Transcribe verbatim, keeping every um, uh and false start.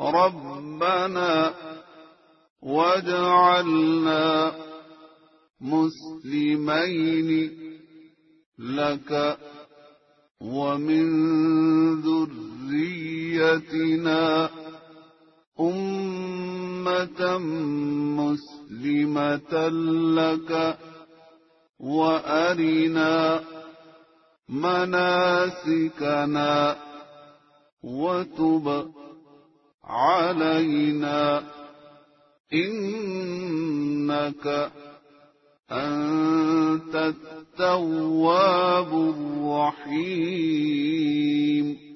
ربنا واجعلنا مسلمين لك ومن ذريتنا أمة مسلمة لك وأرنا مناسكنا وتب علينا إنك أنت التواب الرحيم